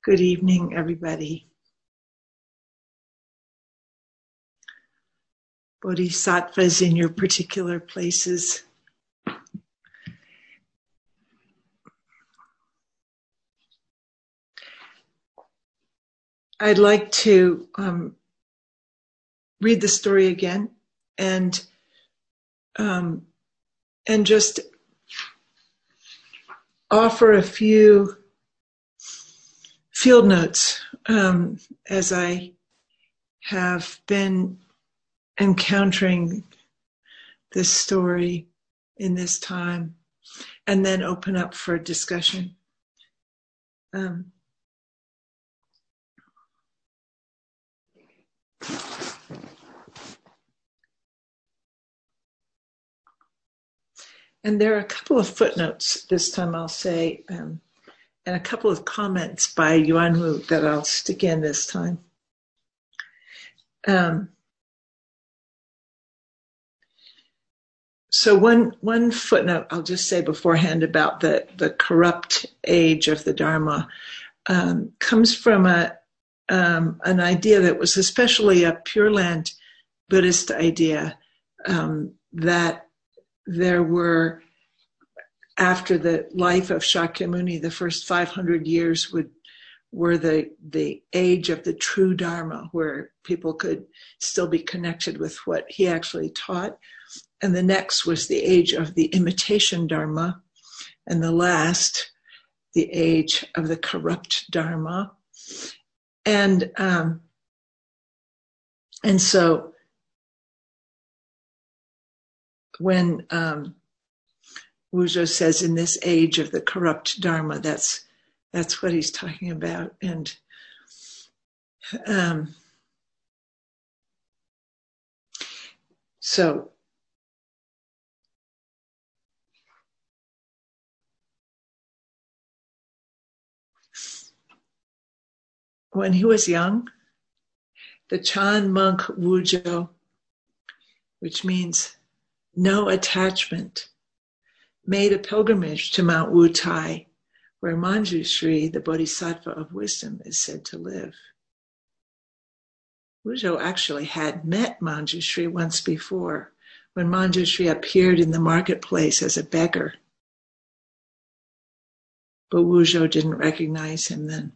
Good evening, everybody. Bodhisattvas in your particular places. I'd like to read the story again and just offer a few field notes as I have been encountering this story in this time, and then open up for discussion. And there are a couple of footnotes this time, I'll say, and a couple of comments by Yuan Wu that I'll stick in this time. So one footnote I'll just say beforehand about the corrupt age of the Dharma comes from an idea that was especially a Pure Land Buddhist idea, that there were, after the life of Shakyamuni, the first 500 years were the age of the true Dharma, where people could still be connected with what he actually taught. And the next was the age of the imitation Dharma. And the last, the age of the corrupt Dharma. And so when Wuzhou says in this age of the corrupt Dharma, that's what he's talking about. And so when he was young, the Chan monk Wuzhou, which means no attachment, made a pilgrimage to Mount Wutai, where Manjushri, the Bodhisattva of wisdom, is said to live. Wuzhou actually had met Manjushri once before, when Manjushri appeared in the marketplace as a beggar. But Wuzhou didn't recognize him then.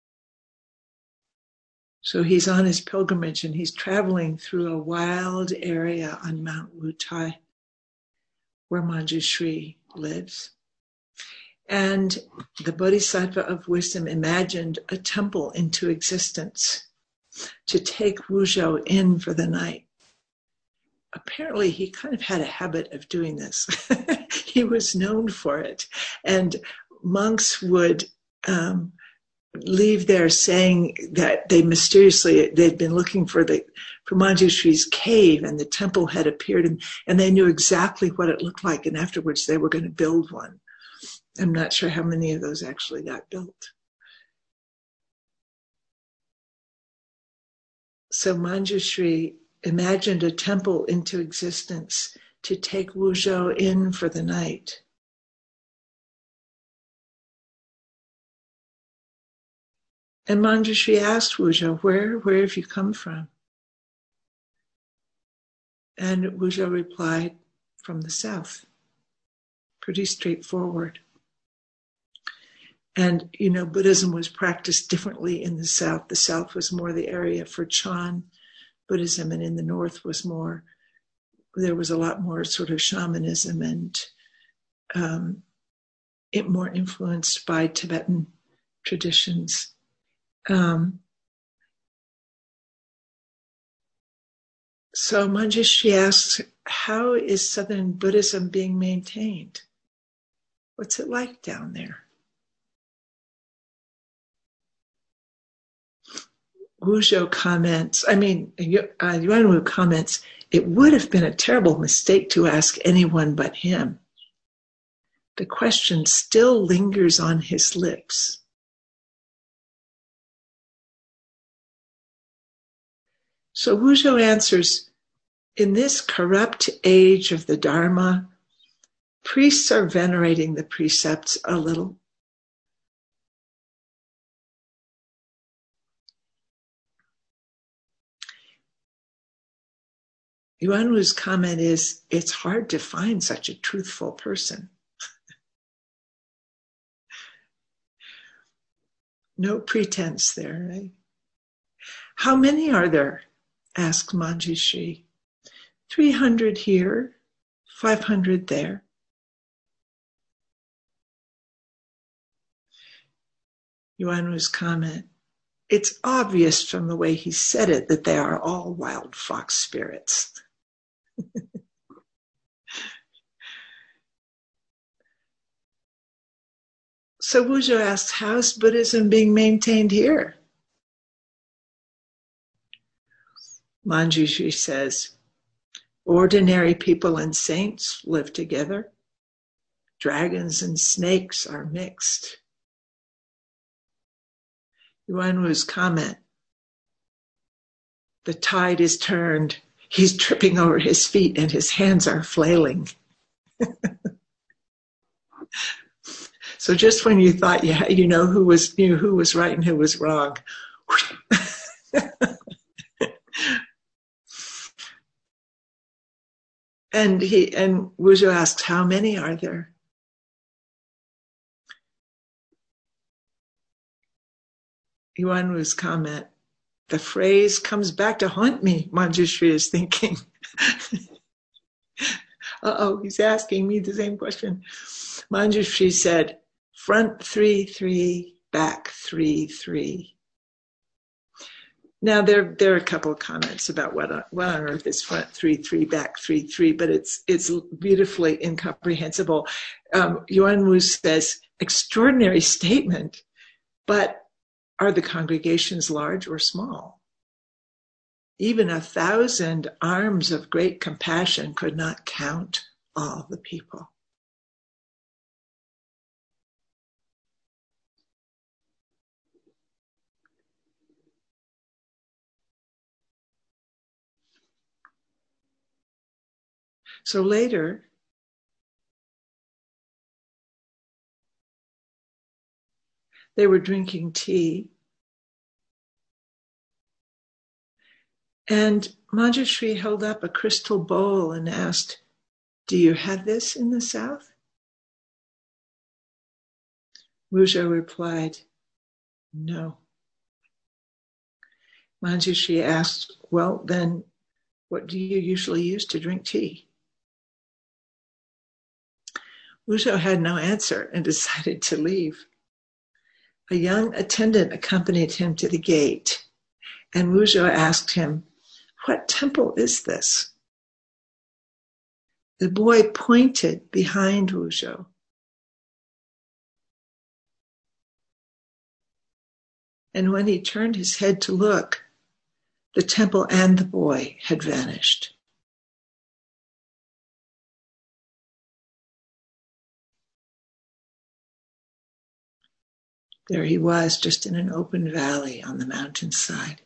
So he's on his pilgrimage and he's traveling through a wild area on Mount Wutai, where Manjushri lives. And the Bodhisattva of wisdom imagined a temple into existence to take Wuzhou in for the night. Apparently, he kind of had a habit of doing this. He was known for it. And monks would leave there saying that they'd been looking for Manjushri's cave, and the temple had appeared, and they knew exactly what it looked like, and afterwards they were going to build one. I'm not sure how many of those actually got built. So Manjushri imagined a temple into existence to take Wuzhou in for the night. And Manjushri asked Wuzhou, where have you come from? And Wuzhou replied, from the south. Pretty straightforward. And, Buddhism was practiced differently in the south. The south was more the area for Chan Buddhism, and in the north there was a lot more sort of shamanism and it more influenced by Tibetan traditions. So Manjushri asks, how is Southern Buddhism being maintained? What's it like down there? Wuzhou comments, Yuan Wu comments, it would have been a terrible mistake to ask anyone but him. The question still lingers on his lips. So Wuzhou answers, in this corrupt age of the Dharma, priests are venerating the precepts a little. Yuan Wu's comment is, it's hard to find such a truthful person. No pretense there, right? How many are there? Asked Manjushri. 300 here, 500 there. Yuan Wu's comment, it's obvious from the way he said it that they are all wild fox spirits. So Wuzhou asks, how's Buddhism being maintained here? Manjushri says, ordinary people and saints live together. Dragons and snakes are mixed. Yuan Wu's comment, the tide is turned. He's tripping over his feet and his hands are flailing. So just when you thought you knew who was right and who was wrong. And Wuzhou asks, how many are there? Yuan Wu's comment, the phrase comes back to haunt me, Manjushri is thinking. He's asking me the same question. Manjushri said, front 3-3, back 3-3. Now there are a couple of comments about what on earth is front 3-3, back 3-3, but it's beautifully incomprehensible. Yuan Wu says, extraordinary statement, but are the congregations large or small? Even 1,000 arms of great compassion could not count all the people. So later, they were drinking tea, and Manjushri held up a crystal bowl and asked, do you have this in the South? Wuzhou replied, no. Manjushri asked, well, then what do you usually use to drink tea? Wuzhou had no answer and decided to leave. A young attendant accompanied him to the gate, and Wuzhou asked him, what temple is this? The boy pointed behind Wuzhou. And when he turned his head to look, the temple and the boy had vanished. There he was, just in an open valley on the mountainside.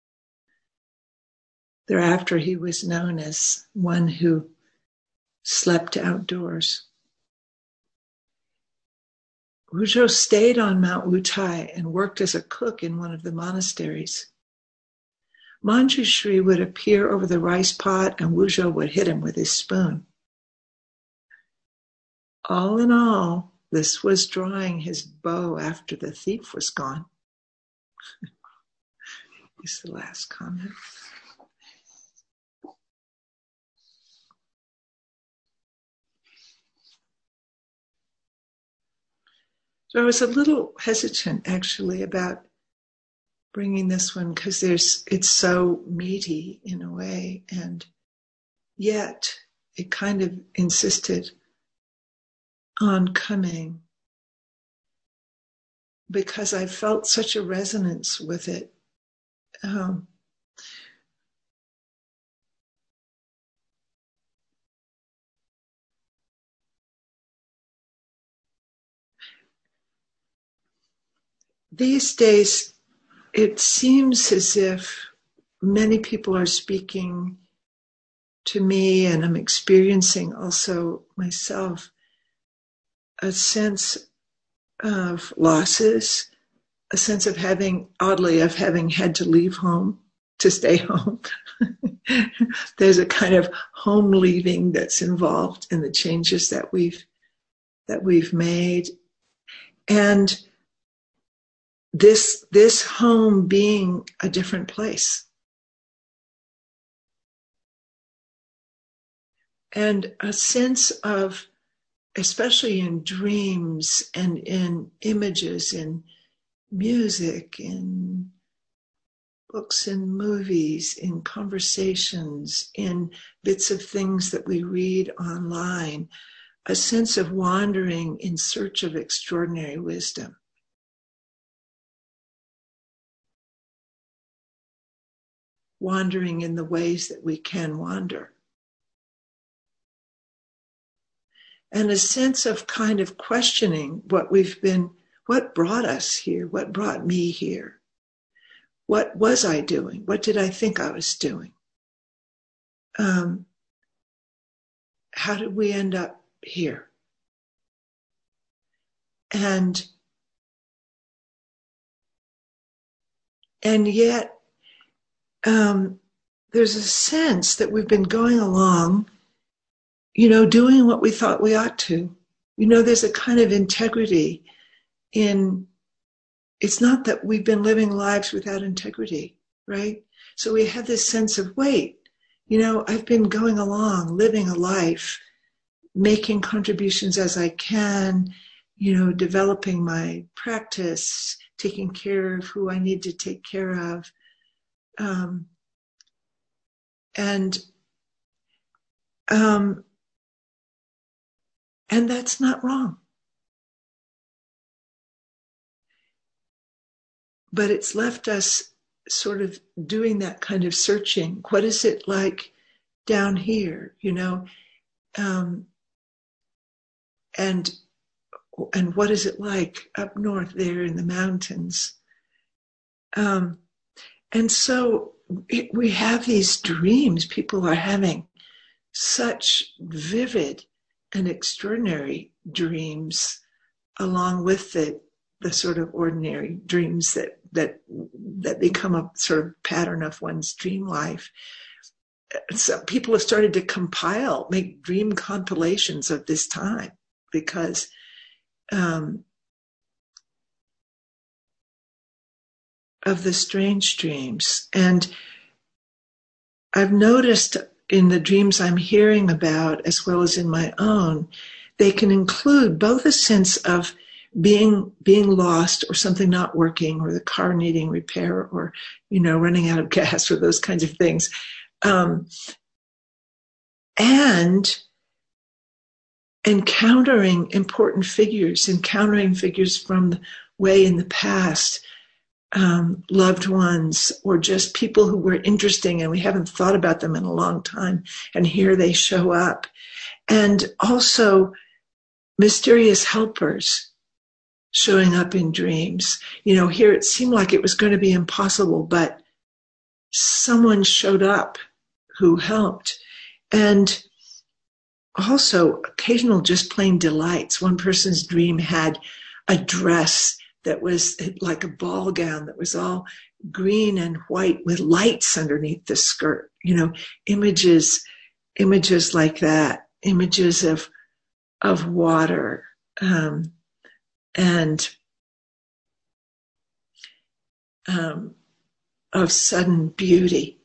Thereafter, he was known as one who slept outdoors. Wuzhou stayed on Mount Wutai and worked as a cook in one of the monasteries. Manjushri would appear over the rice pot and Wuzhou would hit him with his spoon. All in all, this was drawing his bow after the thief was gone. Is the last comment. So I was a little hesitant actually about bringing this one because it's so meaty in a way, and yet it kind of insisted on coming because I felt such a resonance with it. These days, it seems as if many people are speaking to me, and I'm experiencing also myself a sense of losses, a sense of having had to leave home to stay home. There's a kind of home leaving that's involved in the changes that we've made. And this home being a different place. And a sense of, especially in dreams and in images, in music, in books and movies, in conversations, in bits of things that we read online, a sense of wandering in search of extraordinary wisdom. Wandering in the ways that we can wander. And a sense of kind of questioning what brought us here? What brought me here? What was I doing? What did I think I was doing? How did we end up here? And yet, there's a sense that we've been going along, doing what we thought we ought to. There's a kind of integrity in, it's not that we've been living lives without integrity, right? So we have this sense of, wait, I've been going along, living a life, making contributions as I can, developing my practice, taking care of who I need to take care of. And that's not wrong. But it's left us sort of doing that kind of searching. What is it like down here, and what is it like up north there in the mountains? And so we have these dreams. People are having such vivid and extraordinary dreams, along with the sort of ordinary dreams that become a sort of pattern of one's dream life. So people have started to make dream compilations of this time, because of the strange dreams. And I've noticed in the dreams I'm hearing about, as well as in my own, they can include both a sense of being lost, or something not working, or the car needing repair, or running out of gas, or those kinds of things, and encountering important figures, encountering figures from the way in the past, loved ones, or just people who were interesting and we haven't thought about them in a long time, and here they show up. And also mysterious helpers showing up in dreams. Here it seemed like it was going to be impossible, but someone showed up who helped. And also occasional just plain delights. One person's dream had a dress that was like a ball gown that was all green and white with lights underneath the skirt. Images like that, images of water, and of sudden beauty.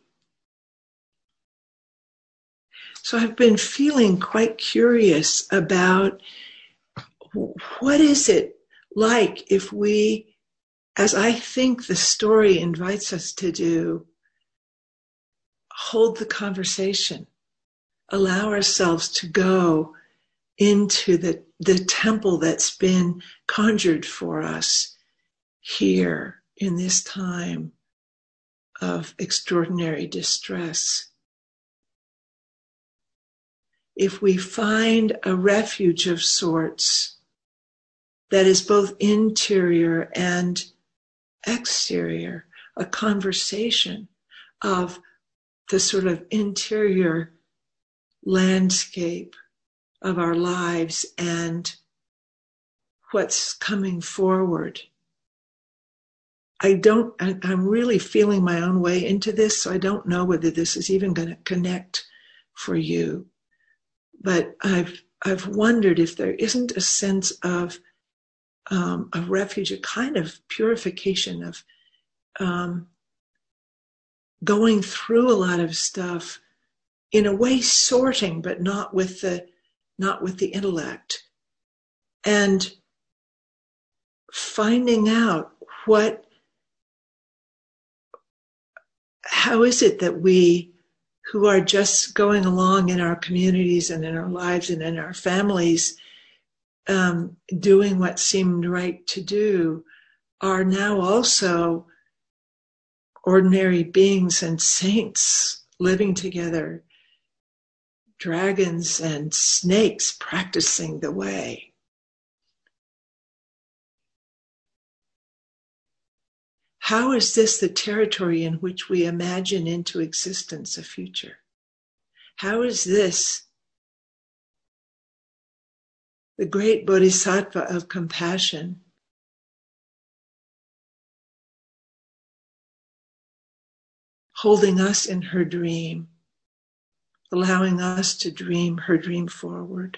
So I've been feeling quite curious about what is it like if we, as I think the story invites us to do, hold the conversation, allow ourselves to go into the temple that's been conjured for us here in this time of extraordinary distress. If we find a refuge of sorts that is both interior and exterior, a conversation of the sort of interior landscape of our lives and what's coming forward, I'm really feeling my own way into this, so I don't know whether this is even going to connect for you. But I've wondered if there isn't a sense of a refuge, a kind of purification of going through a lot of stuff, in a way sorting, but not with the intellect, and finding out how is it that we, who are just going along in our communities and in our lives and in our families, doing what seemed right to do, are now also ordinary beings and saints living together, dragons and snakes practicing the way. How is this the territory in which we imagine into existence a future? How is this the great bodhisattva of compassion holding us in her dream, allowing us to dream her dream forward?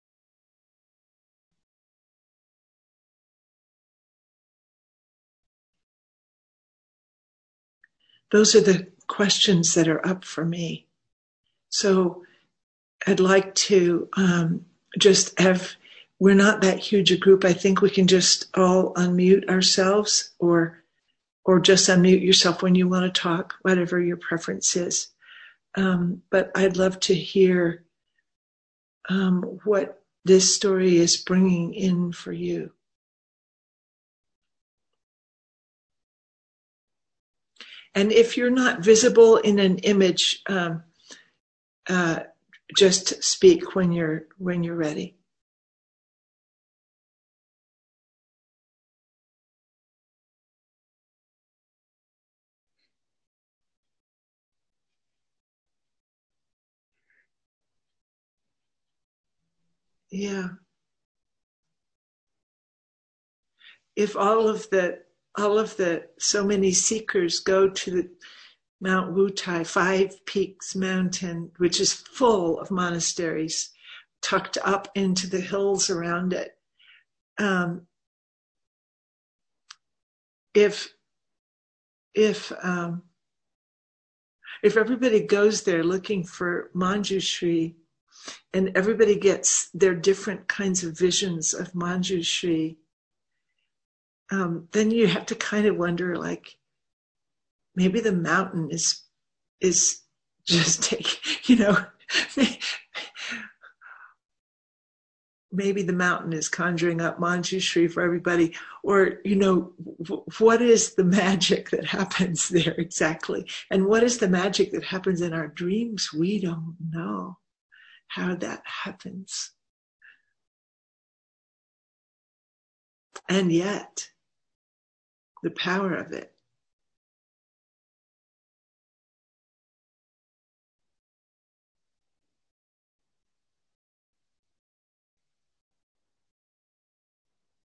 Those are the questions that are up for me. So I'd like to just have, we're not that huge a group. I think we can just all unmute ourselves, or just unmute yourself when you want to talk, whatever your preference is. But I'd love to hear what this story is bringing in for you. And if you're not visible in an image, just speak when you're ready. Yeah. If all of the so many seekers go to the Mount Wutai, 5 Peaks Mountain, which is full of monasteries tucked up into the hills around it. If everybody goes there looking for Manjushri, and everybody gets their different kinds of visions of Manjushri, then you have to kind of wonder, like, maybe the mountain is just maybe the mountain is conjuring up Manjushri for everybody, or, what is the magic that happens there exactly? And what is the magic that happens in our dreams? We don't know how that happens. And yet, the power of it